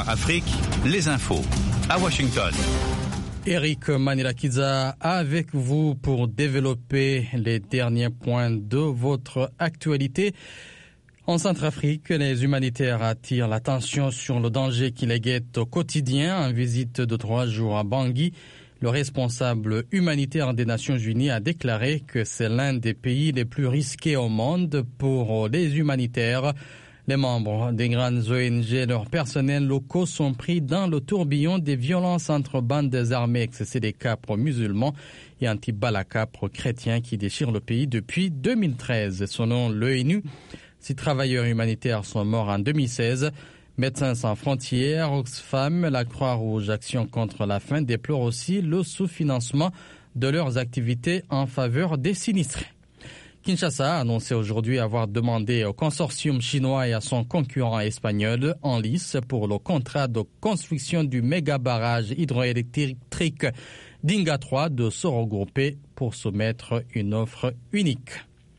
VOA Afrique, les infos à Washington. Eric Manilakiza avec vous pour développer les derniers points de votre actualité. En Centrafrique, les humanitaires attirent l'attention sur le danger qui les guette au quotidien. En visite de 3 jours à Bangui, le responsable humanitaire des Nations Unies a déclaré que c'est l'un des pays les plus risqués au monde pour les humanitaires. Les membres des grandes ONG et leurs personnels locaux sont pris dans le tourbillon des violences entre bandes armées ex-CDK pro-musulmans et anti-Balaka pro-chrétiens qui déchirent le pays depuis 2013. Selon l'ONU, 6 travailleurs humanitaires sont morts en 2016. Médecins sans frontières, Oxfam, la Croix-Rouge Action contre la faim déplorent aussi le sous-financement de leurs activités en faveur des sinistrés. Kinshasa a annoncé aujourd'hui avoir demandé au consortium chinois et à son concurrent espagnol en lice pour le contrat de construction du méga barrage hydroélectrique d'Inga 3 de se regrouper pour soumettre une offre unique.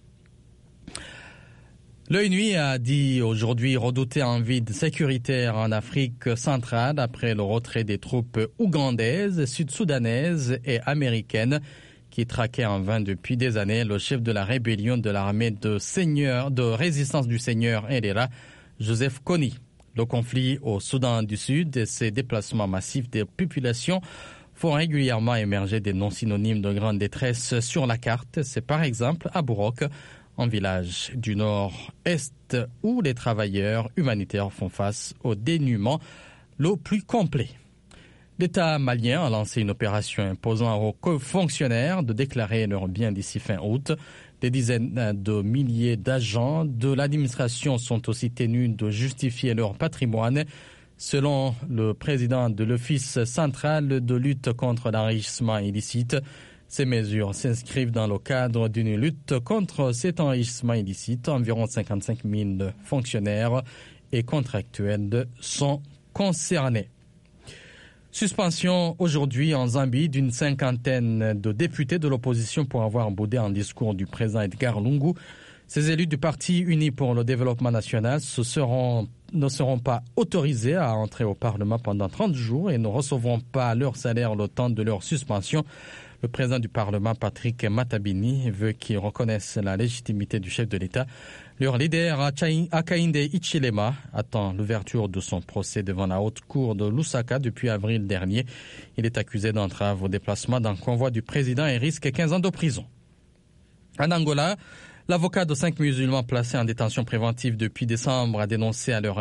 L'ONU a dit aujourd'hui redouter un vide sécuritaire en Afrique centrale après le retrait des troupes ougandaises, sud-soudanaises et américaines qui traquait en vain depuis des années le chef de la rébellion de l'armée de résistance du Seigneur Elera, Joseph Kony. Le conflit au Soudan du Sud et ses déplacements massifs des populations font régulièrement émerger des noms synonymes de grande détresse sur la carte. C'est par exemple à Bourok, un village du nord-est où les travailleurs humanitaires font face au dénuement le plus complet. L'État malien a lancé une opération imposant aux fonctionnaires de déclarer leurs biens d'ici fin août. Des dizaines de milliers d'agents de l'administration sont aussi tenus de justifier leur patrimoine. Selon le président de l'Office central de lutte contre l'enrichissement illicite, ces mesures s'inscrivent dans le cadre d'une lutte contre cet enrichissement illicite. Environ 55 000 fonctionnaires et contractuels sont concernés. Suspension aujourd'hui en Zambie d'une 50aine de députés de l'opposition pour avoir boudé un discours du président Edgar Lungu. Ces élus du Parti uni pour le développement national ne seront pas autorisés à entrer au Parlement pendant 30 jours et ne recevront pas leur salaire le temps de leur suspension. Le président du Parlement, Patrick Matabini, veut qu'ils reconnaissent la légitimité du chef de l'État. Leur leader, Hakainde Hichilema, attend l'ouverture de son procès devant la haute cour de Lusaka depuis avril dernier. Il est accusé d'entrave au déplacement d'un convoi du président et risque 15 ans de prison. En Angola, l'avocat de 5 musulmans placés en détention préventive depuis décembre a dénoncé leur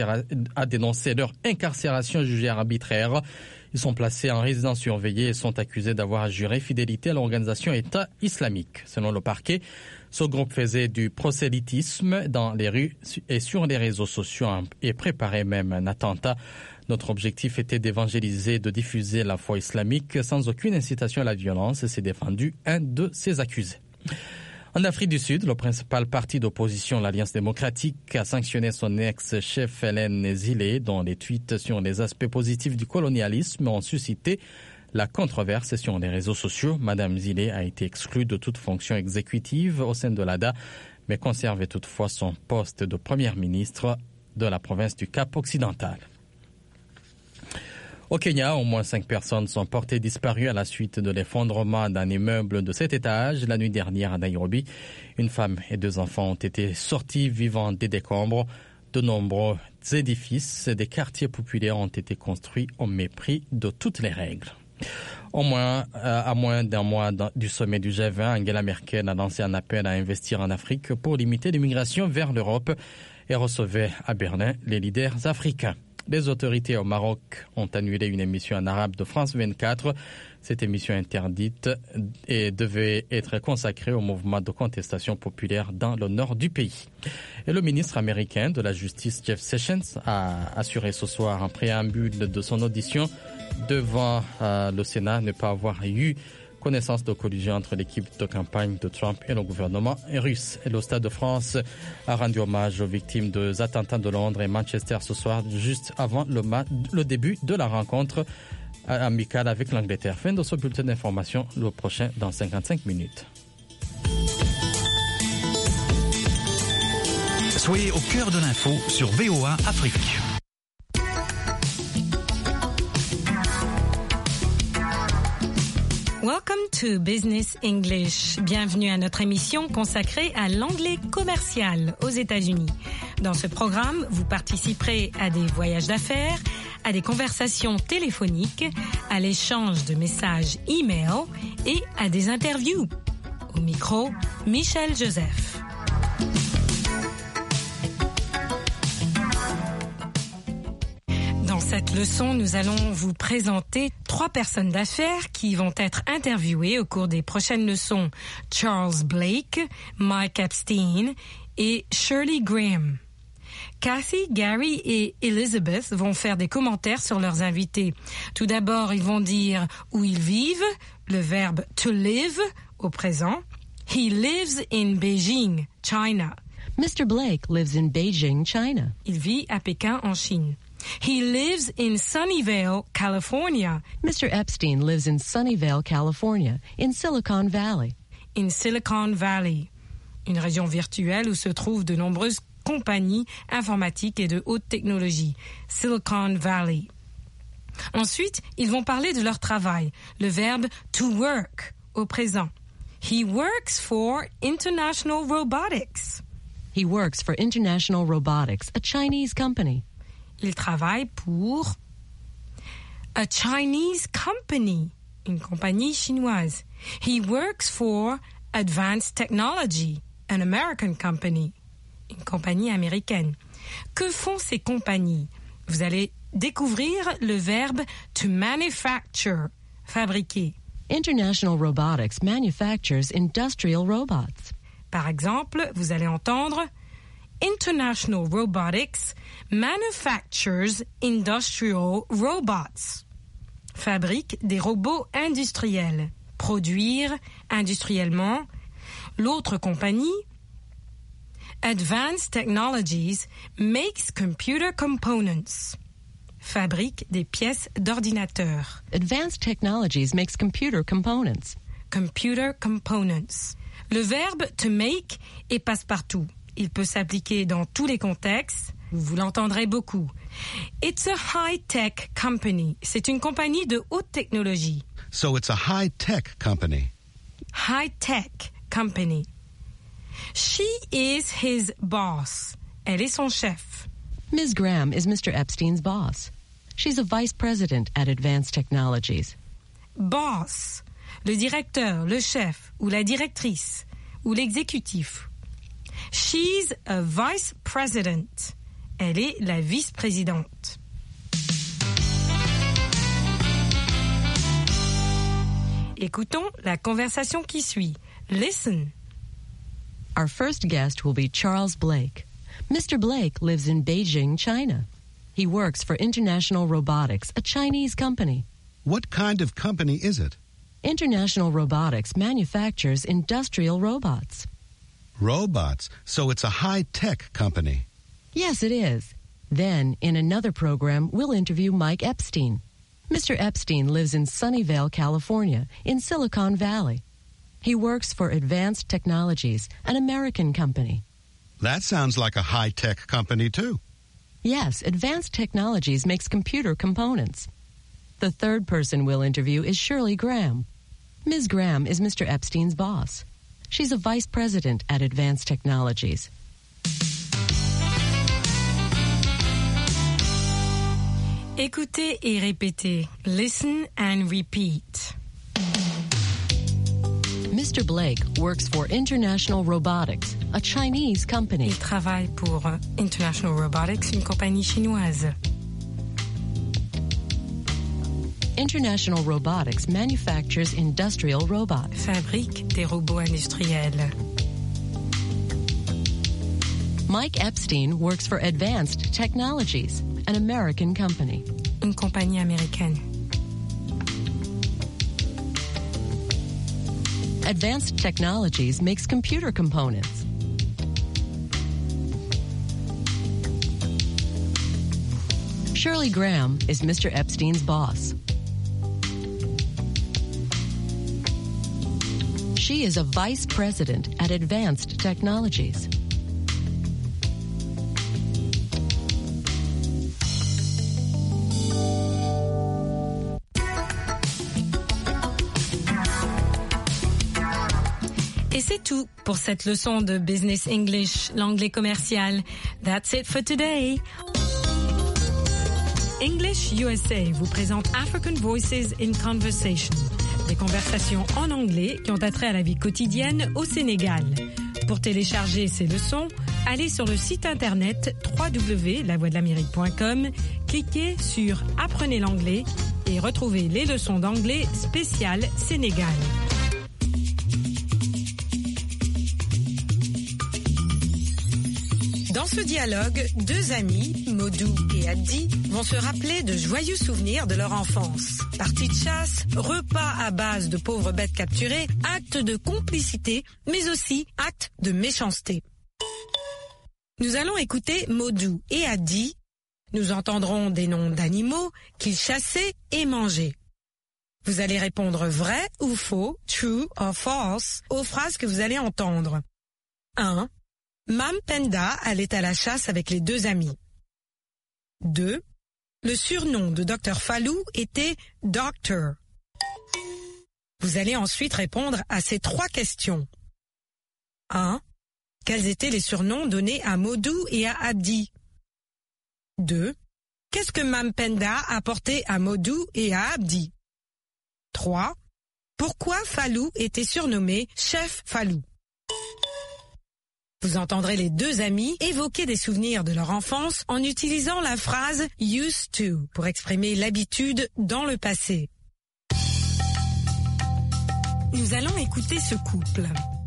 incarcération jugée arbitraire. Ils sont placés en résidence surveillée et sont accusés d'avoir juré fidélité à l'organisation État islamique. Selon le parquet, ce groupe faisait du prosélytisme dans les rues et sur les réseaux sociaux et préparait même un attentat. Notre objectif était d'évangéliser, de diffuser la foi islamique sans aucune incitation à la violence, s'est défendu un de ses accusés. En Afrique du Sud, le principal parti d'opposition, l'Alliance démocratique, a sanctionné son ex-chef Hélène Zillé, dont les tweets sur les aspects positifs du colonialisme ont suscité la controverse sur les réseaux sociaux. Madame Zillé a été exclue de toute fonction exécutive au sein de l'ADA, mais conservait toutefois son poste de première ministre de la province du Cap-Occidental. Au Kenya, au moins 5 personnes sont portées disparues à la suite de l'effondrement d'un immeuble de 7 étages la nuit dernière à Nairobi. Une femme et 2 enfants ont été sortis vivants des décombres. De nombreux édifices des quartiers populaires ont été construits au mépris de toutes les règles. À moins d'un mois du sommet du G20, Angela Merkel a lancé un appel à investir en Afrique pour limiter l'immigration vers l'Europe et recevait à Berlin les leaders africains. Les autorités au Maroc ont annulé une émission en arabe de France 24. Cette émission interdite et devait être consacrée au mouvement de contestation populaire dans le nord du pays. Et le ministre américain de la Justice, Jeff Sessions, a assuré ce soir en préambule de son audition devant le Sénat ne pas avoir eu connaissance de collusion entre l'équipe de campagne de Trump et le gouvernement russe. Et le Stade de France a rendu hommage aux victimes des attentats de Londres et Manchester ce soir, juste avant le début de la rencontre amicale avec l'Angleterre. Fin de ce bulletin d'information, le prochain dans 55 minutes. Soyez au cœur de l'info sur VOA Afrique. Welcome to Business English. Bienvenue à notre émission consacrée à l'anglais commercial aux États-Unis. Dans ce programme, vous participerez à des voyages d'affaires, à des conversations téléphoniques, à l'échange de messages e-mail et à des interviews. Au micro, Michel Joseph. Dans cette leçon, nous allons vous présenter 3 personnes d'affaires qui vont être interviewées au cours des prochaines leçons. Charles Blake, Mike Epstein et Shirley Graham. Kathy, Gary et Elizabeth vont faire des commentaires sur leurs invités. Tout d'abord, ils vont dire où ils vivent, le verbe to live au présent. He lives in Beijing, China. Mr. Blake lives in Beijing, China. Il vit à Pékin, en Chine. He lives in Sunnyvale, California. Mr. Epstein lives in Sunnyvale, California, in Silicon Valley. In Silicon Valley, une région virtuelle où se trouvent de nombreuses compagnies informatiques et de haute technologie. Silicon Valley. Ensuite, ils vont parler de leur travail, le verbe to work au présent. He works for International Robotics. He works for International Robotics, a Chinese company. Il travaille pour a Chinese company, une compagnie chinoise. He works for Advanced Technology, an American company, une compagnie américaine. Que font ces compagnies? Vous allez découvrir le verbe to manufacture, fabriquer. International Robotics manufactures industrial robots. Par exemple, vous allez entendre International Robotics manufactures industrial robots. Fabrique des robots industriels. Produire industriellement. L'autre compagnie, Advanced Technologies makes computer components. Fabrique des pièces d'ordinateur. Advanced Technologies makes computer components. Computer components. Le verbe to make est passe-partout. Il peut s'appliquer dans tous les contextes. Vous l'entendrez beaucoup. It's a high-tech company. C'est une compagnie de haute technologie. So it's a high-tech company. High-tech company. She is his boss. Elle est son chef. Ms. Graham is Mr. Epstein's boss. She's a vice president at Advanced Technologies. Boss, le directeur, le chef, ou la directrice, ou l'exécutif. She's a vice president. Elle est la vice-présidente. Écoutons la conversation qui suit. Listen. Our first guest will be Charles Blake. Mr. Blake lives in Beijing, China. He works for International Robotics, a Chinese company. What kind of company is it? International Robotics manufactures industrial robots. Robots. So it's a high-tech company. Yes, it is. Then, in another program, we'll interview Mike Epstein. Mr. Epstein lives in Sunnyvale, California, in Silicon Valley. He works for Advanced Technologies, an American company. That sounds like a high-tech company, too. Yes, Advanced Technologies makes computer components. The third person we'll interview is Shirley Graham. Ms. Graham is Mr. Epstein's boss. She's a vice president at Advanced Technologies. Écoutez et répétez. Listen and repeat. Mr. Blake works for International Robotics, a Chinese company. Il travaille pour International Robotics, une compagnie chinoise. International Robotics manufactures industrial robots. Fabrique des robots industriels. Mike Epstein works for Advanced Technologies, an American company. Une compagnie américaine. Advanced Technologies makes computer components. Shirley Graham is Mr. Epstein's boss. She is a vice president at Advanced Technologies. c'est tout pour cette leçon de Business English, l'anglais commercial. That's it for today. English USA vous présente African Voices in Conversation, des conversations en anglais qui ont attrait à la vie quotidienne au Sénégal. Pour télécharger ces leçons, allez sur le site internet www.lavoixdelamérique.com, cliquez sur « Apprenez l'anglais » et retrouvez les leçons d'anglais spéciales Sénégal. Dans ce dialogue, deux amis, Modou et Abdi, vont se rappeler de joyeux souvenirs de leur enfance. Parties de chasse, repas à base de pauvres bêtes capturées, actes de complicité, mais aussi actes de méchanceté. Nous allons écouter Modou et Abdi. Nous entendrons des noms d'animaux qu'ils chassaient et mangeaient. Vous allez répondre vrai ou faux, true or false, aux phrases que vous allez entendre. 1. Mam Penda allait à la chasse avec les deux amis. 2. Le surnom de Dr Fallou était Doctor. Vous allez ensuite répondre à ces trois questions. 1. Quels étaient les surnoms donnés à Modou et à Abdi? 2. Qu'est-ce que Mam Penda apportait à Modou et à Abdi? 3. Pourquoi Fallou était surnommé Chef Fallou? Vous entendrez les deux amis évoquer des souvenirs de leur enfance en utilisant la phrase « used to » pour exprimer l'habitude dans le passé. Nous allons écouter ce couple.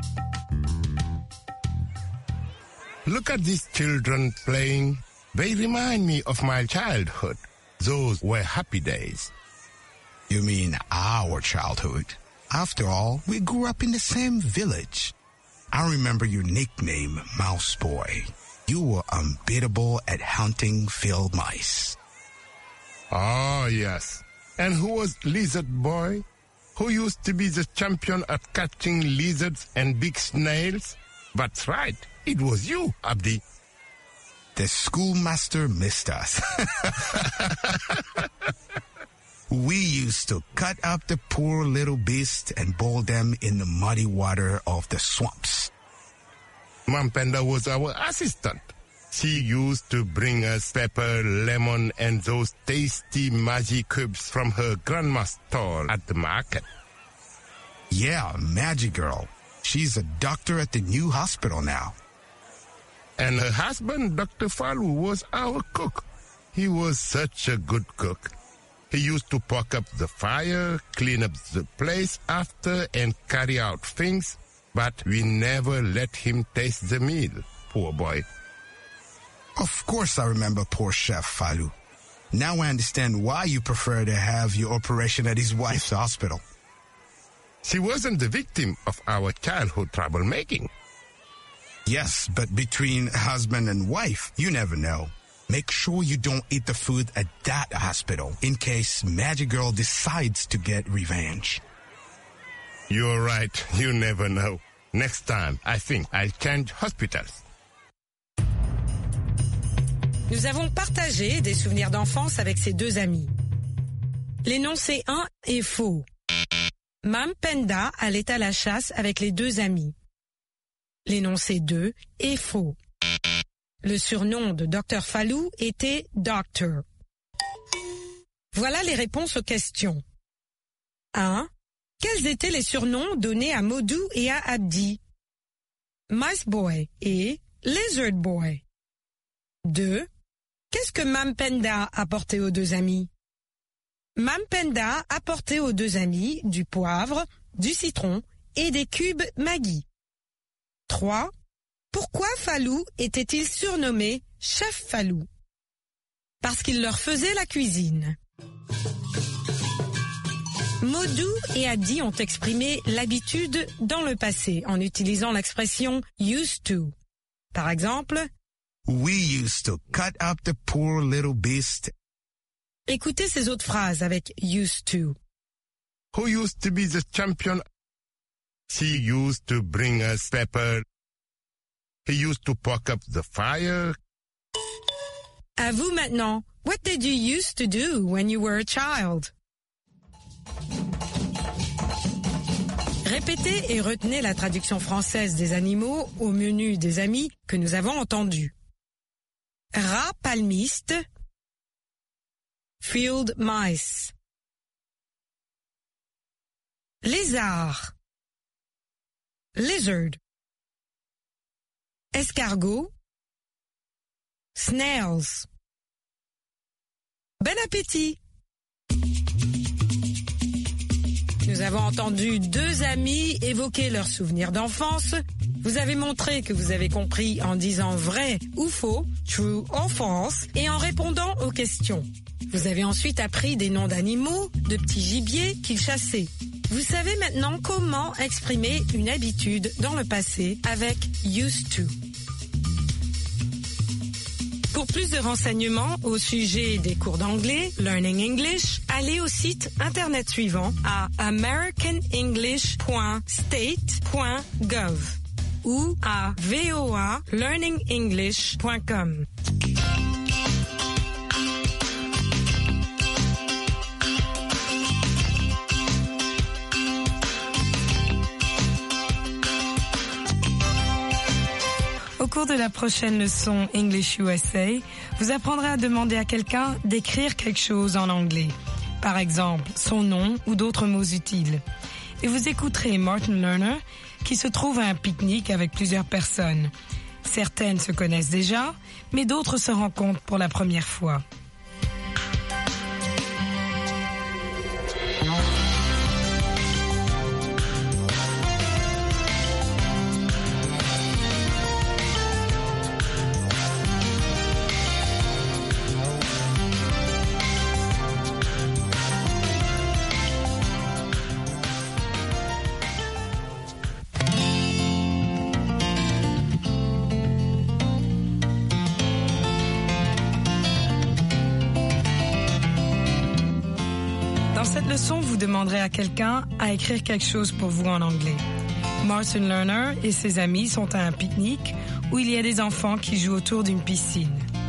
Look at these children playing. They remind me of my childhood. Those were happy days. You mean our childhood? After all, we grew up in the same village. I remember your nickname, Mouse Boy. You were unbeatable at hunting field mice. Oh, yes. And who was Lizard Boy? Who used to be the champion at catching lizards and big snails? That's right. It was you, Abdi. The schoolmaster missed us. We used to cut up the poor little beasts and boil them in the muddy water of the swamps. Mam Penda was our assistant. She used to bring us pepper, lemon, and those tasty magic cubes from her grandma's stall at the market. Yeah, Magic Girl. She's a doctor at the new hospital now. And her husband, Dr. Fallou, was our cook. He was such a good cook. He used to poke up the fire, clean up the place after, and carry out things, but we never let him taste the meal, poor boy. Of course I remember poor Chef Fallou. Now I understand why you prefer to have your operation at his wife's hospital. She wasn't the victim of our childhood troublemaking. Yes, but between husband and wife, you never know. Make sure you don't eat the food at that hospital in case Magic Girl decides to get revenge. You're right. You never know. Next time, I think I'll change hospitals. Nous avons partagé des souvenirs d'enfance avec ces deux amis. L'énoncé 1 est faux. Mam Penda allait à la chasse avec les deux amis. L'énoncé 2 est faux. Le surnom de Dr Fallou était Doctor. Voilà les réponses aux questions. 1. Quels étaient les surnoms donnés à Modou et à Abdi? Mice Boy et Lizard Boy. 2. Qu'est-ce que Mam Penda apportait aux deux amis? Mam Penda apportait aux deux amis du poivre, du citron et des cubes Maggi. 3. Pourquoi Fallou était-il surnommé Chef Fallou? Parce qu'il leur faisait la cuisine. Modou et Abdi ont exprimé l'habitude dans le passé en utilisant l'expression « used to ». Par exemple, « We used to cut up the poor little beast ». Écoutez ces autres phrases avec « used to ». Who used to be the champion? She used to bring us pepper. He used to poke up the fire. À vous maintenant. What did you used to do when you were a child? Répétez et retenez la traduction française des animaux au menu des amis que nous avons entendus. Rat palmiste, field mice. Lézard, lizard. Escargot, snails. Bon appétit! Nous avons entendu deux amis évoquer leurs souvenirs d'enfance. Vous avez montré que vous avez compris en disant vrai ou faux, true or false, et en répondant aux questions. Vous avez ensuite appris des noms d'animaux, de petits gibiers qu'ils chassaient. Vous savez maintenant comment exprimer une habitude dans le passé avec used to. Pour plus de renseignements au sujet des cours d'anglais, Learning English, allez au site internet suivant à americanenglish.state.gov ou à voalearningenglish.com. Au cours de la prochaine leçon English USA, vous apprendrez à demander à quelqu'un d'écrire quelque chose en anglais. Par exemple, son nom ou d'autres mots utiles. Et vous écouterez Martin Lerner qui se trouve à un pique-nique avec plusieurs personnes. Certaines se connaissent déjà, mais d'autres se rencontrent pour la première fois. Dans cette leçon, vous demanderez à quelqu'un à écrire quelque chose pour vous en anglais. Martin Lerner et ses amis sont à un pique-nique où il y a des enfants qui jouent autour d'une piscine.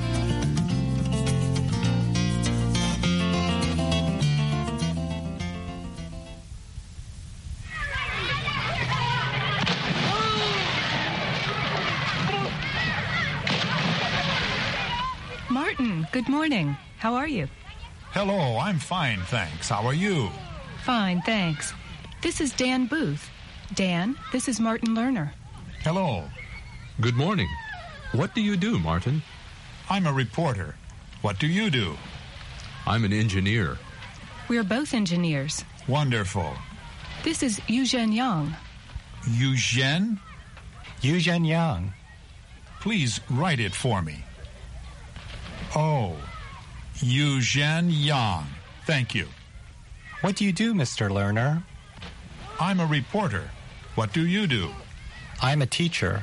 Martin, good morning. How are you? Hello, I'm fine, thanks. How are you? Fine, thanks. This is Dan Booth. Dan, this is Martin Lerner. Hello. Good morning. What do you do, Martin? I'm a reporter. What do you do? I'm an engineer. We're both engineers. Wonderful. This is Eugene Yang. Eugene? Eugene Yang. Please write it for me. Oh, Eugene Yang. Thank you. What do you do, Mr. Lerner? I'm a reporter. What do you do? I'm a teacher.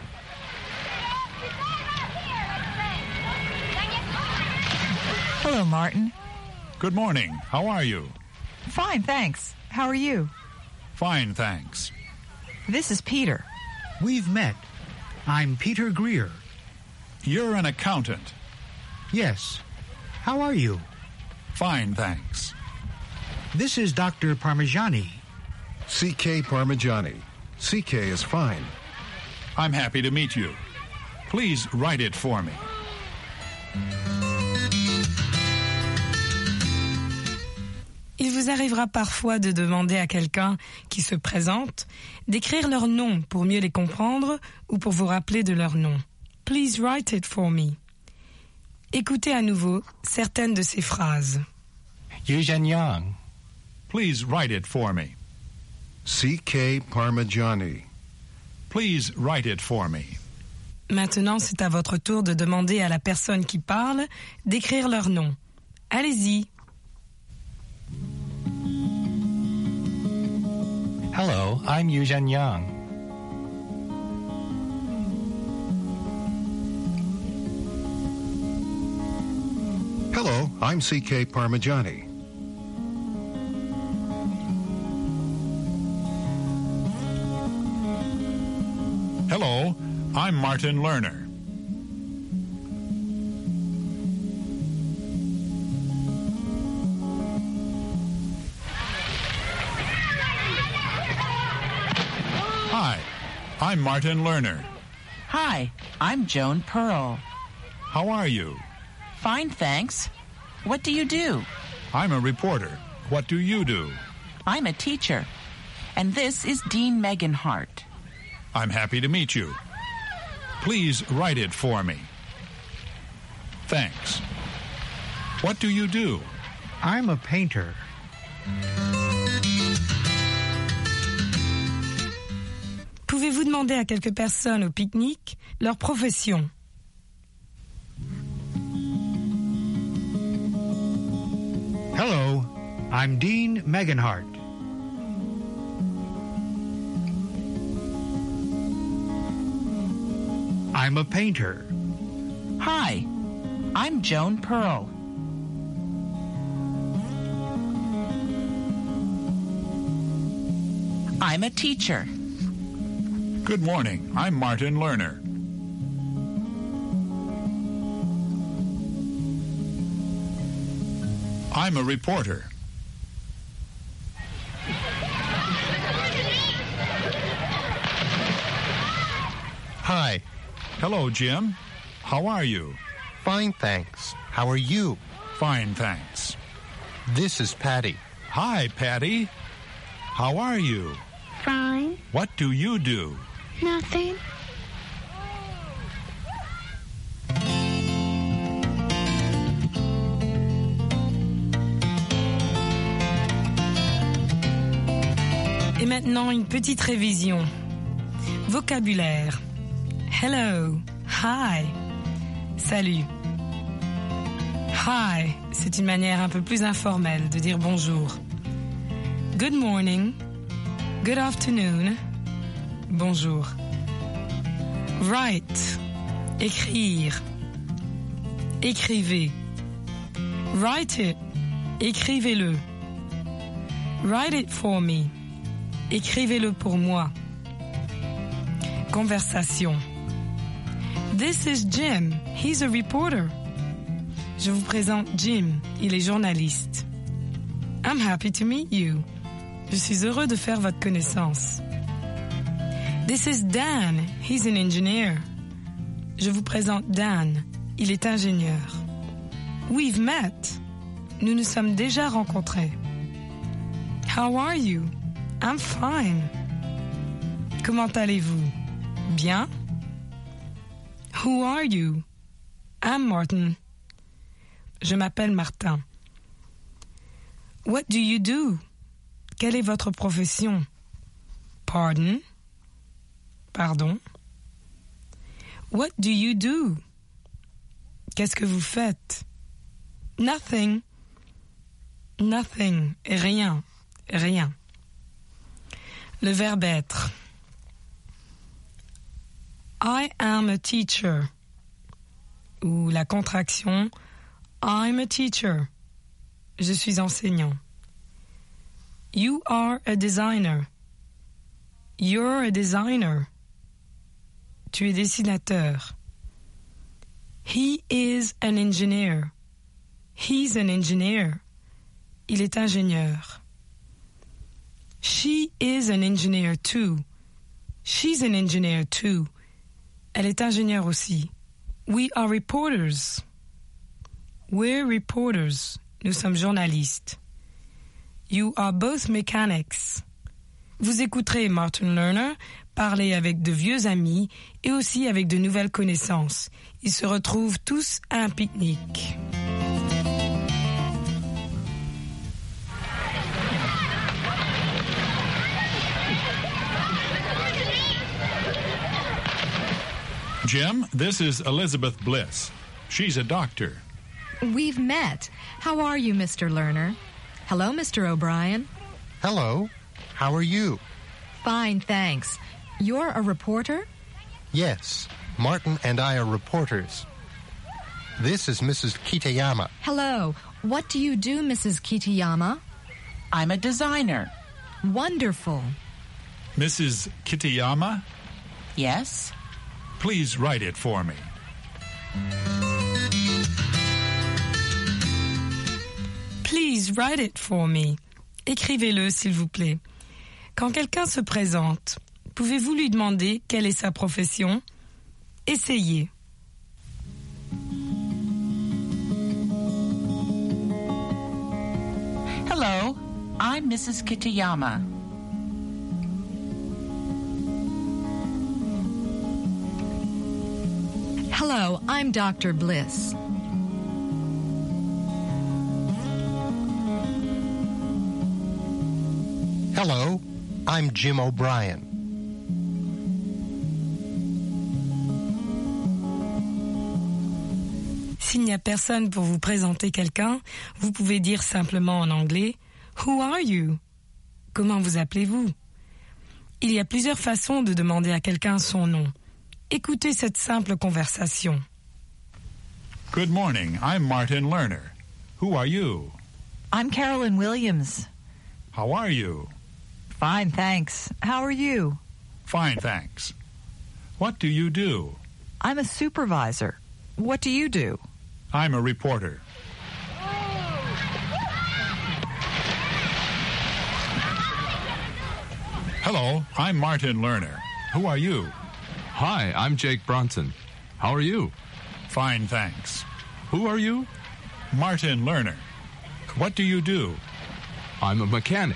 Hello, Martin. Good morning. How are you? Fine, thanks. How are you? Fine, thanks. This is Peter. We've met. I'm Peter Greer. You're an accountant. Yes. How are you? Fine, thanks. This is Dr. Parmigiani. C.K. Parmigiani. C.K. is fine. I'm happy to meet you. Please write it for me. Il vous arrivera parfois de demander à quelqu'un qui se présente d'écrire leur nom pour mieux les comprendre ou pour vous rappeler de leur nom. Please write it for me. Écoutez à nouveau certaines de ces phrases. Eugene Yang. Please write it for me. C.K. Parmigiani. Please write it for me. Maintenant, c'est à votre tour de demander à la personne qui parle d'écrire leur nom. Allez-y. Hello, I'm Eugene Yang. Hello, I'm C.K. Parmigiani. Hello, I'm Martin Lerner. I'm Martin Lerner. Hi, I'm Joan Pearl. How are you? Fine, thanks. What do you do? I'm a reporter. What do you do? I'm a teacher. And this is Dean Meganhart. I'm happy to meet you. Please write it for me. Thanks. What do you do? I'm a painter. Pouvez-vous demander à quelques personnes au pique-nique leur profession? Hello, I'm Dean Meganhart. I'm a painter. Hi, I'm Joan Pearl. I'm a teacher. Good morning. I'm Martin Lerner. I'm a reporter. Hi. Hello, Jim. How are you? Fine, thanks. How are you? Fine, thanks. This is Patty. Hi, Patty. How are you? Fine. What do you do? Nothing. Et maintenant, une petite révision. Vocabulaire. Hello. Hi. Salut. Hi, c'est une manière un peu plus informelle de dire bonjour. Good morning. Good afternoon. Bonjour. Write. Écrire. Écrivez. Write it. Écrivez-le. Write it for me. Écrivez-le pour moi. Conversation. This is Jim. He's a reporter. Je vous présente Jim. Il est journaliste. I'm happy to meet you. Je suis heureux de faire votre connaissance. This is Dan. He's an engineer. Je vous présente Dan. Il est ingénieur. We've met. Nous nous sommes déjà rencontrés. How are you? I'm fine. Comment allez-vous? Bien? Who are you? I'm Martin. Je m'appelle Martin. What do you do? Quelle est votre profession? Pardon? Pardon? What do you do? Qu'est-ce que vous faites? Nothing. Nothing. Rien. Rien. Le verbe être. I am a teacher. Ou la contraction I'm a teacher. Je suis enseignant. You are a designer. You're a designer. Tu es dessinateur. He is an engineer. He's an engineer. Il est ingénieur. She is an engineer too. She's an engineer too. Elle est ingénieure aussi. We are reporters. We're reporters. Nous sommes journalistes. You are both mechanics. Vous écouterez Martin Lerner parler avec de vieux amis et aussi avec de nouvelles connaissances. Ils se retrouvent tous à un pique-nique. Jim, this is Elizabeth Bliss. She's a doctor. We've met. How are you, Mr. Lerner? Hello, Mr. O'Brien. Hello. How are you? Fine, thanks. You're a reporter? Yes. Martin and I are reporters. This is Mrs. Kitayama. Hello. What do you do, Mrs. Kitayama? I'm a designer. Wonderful. Mrs. Kitayama? Yes? Please write it for me. Please write it for me. Écrivez-le, s'il vous plaît. Quand quelqu'un se présente, Pouvez-vous lui demander quelle est sa profession? Essayez. Hello, I'm Mrs. Kitayama. Hello, I'm Dr. Bliss. Hello, I'm Jim O'Brien. S'il n'y a personne pour vous présenter quelqu'un, vous pouvez dire simplement en anglais « Who are you ?» Comment vous appelez-vous? Il y a plusieurs façons de demander à quelqu'un son nom. Écoutez cette simple conversation. Good morning. I'm Martin Lerner. Who are you? I'm Carolyn Williams. How are you? Fine, thanks. How are you? Fine, thanks. What do you do? I'm a supervisor. What do you do? I'm a reporter. Hello, I'm Martin Lerner. Who are you? Hi, I'm Jake Bronson. How are you? Fine, thanks. Who are you? Martin Lerner. What do you do? I'm a mechanic.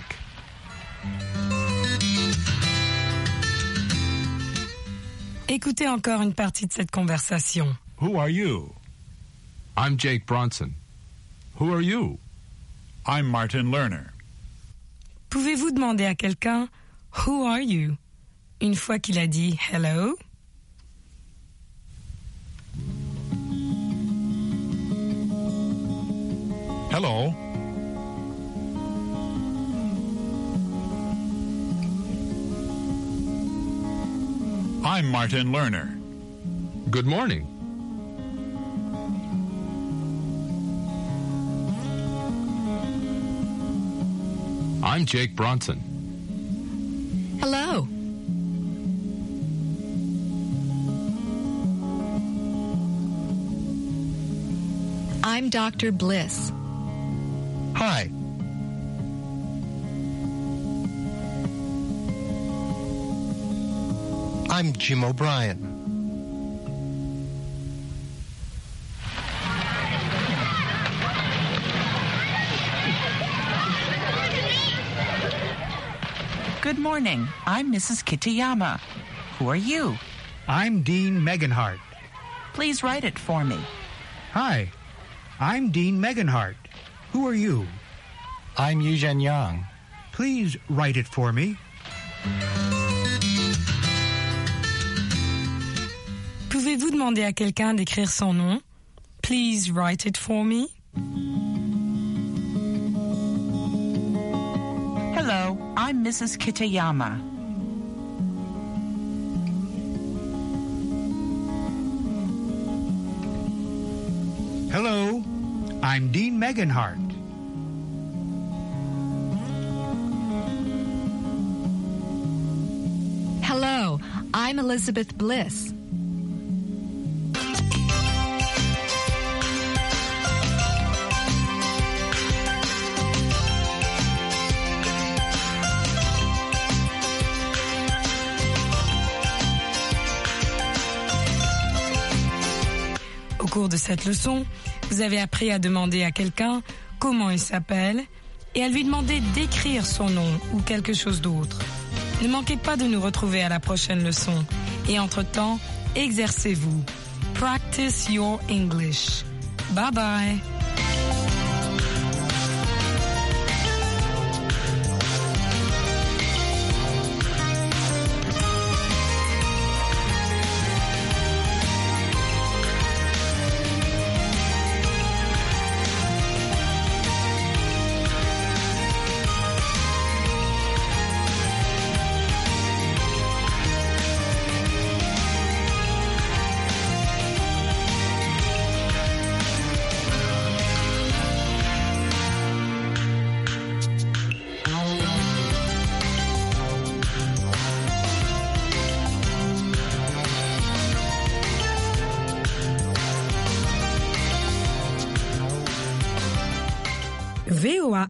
Écoutez encore une partie de cette conversation. Who are you? I'm Jake Bronson. Who are you? I'm Martin Lerner. Pouvez-vous demander à quelqu'un « Who are you ?» une fois qu'il a dit « Hello » ? Hello. I'm Martin Lerner. Good morning. I'm Jake Bronson. Hello. I'm Dr. Bliss. Hi. I'm Jim O'Brien. Good morning. I'm Mrs. Kitayama. Who are you? I'm Dean Meganhart. Please write it for me. Hi, I'm Dean Meganhart. Who are you? I'm Eugene Yang. Please write it for me. Pouvez-vous demander à quelqu'un d'écrire son nom? Please write it for me. Hello, I'm Mrs. Kitayama. Hello, I'm Dean Meganhart. Hello, I'm Elizabeth Bliss. Au cours de cette leçon, vous avez appris à demander à quelqu'un comment il s'appelle et à lui demander d'écrire son nom ou quelque chose d'autre. Ne manquez pas de nous retrouver à la prochaine leçon. Et entre-temps, exercez-vous. Practice your English. Bye bye. VOA